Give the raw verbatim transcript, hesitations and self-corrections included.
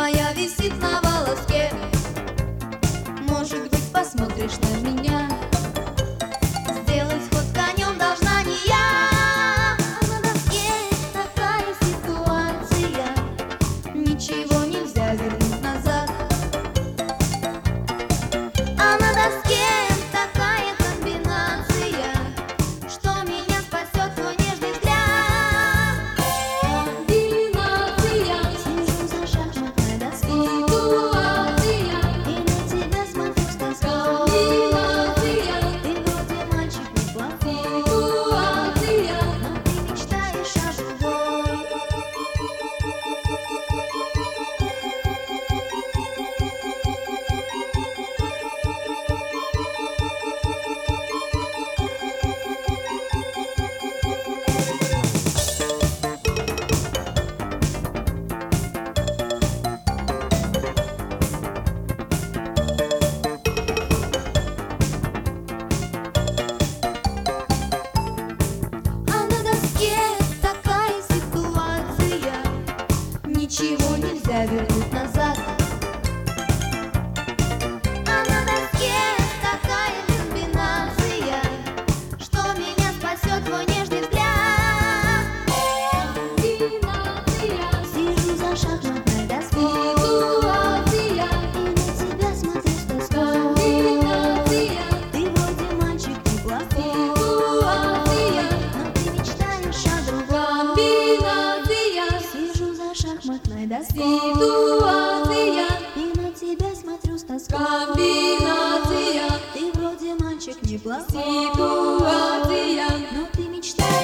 моя висит на волоске. Может быть, посмотришь на меня. Сделать ход конем должна не я. На доске такая ситуация, ничего нельзя вернуть назад. А на доске такая комбинация, что меня спасет твой нежный взгляд. Комбинация. Сижу за шахматной доской. Ситуация. И на тебя смотрю с тоской. Комбинация. Ты вроде мальчик неплохой. Ситуация. Но ты мечтаешь о другой. А на доске такая ситуация, ничего нельзя вернуть назад. А на доске такая комбинация, что меня спасет твой нежный взгляд. Комбинация. Сижу за шахматной доской. Ситуация. И на тебя смотрю с тоской. Комбинация. Ты вроде мальчик неплохой. Ситуация. Но ты мечтаешь о другом. Комбинация. Сижу за шахматной доской. Ситуация. И на тебя смотрю с тоской. Комбинация. Ты вроде мальчик неплохой. Ситуация. Но ты мечтаешь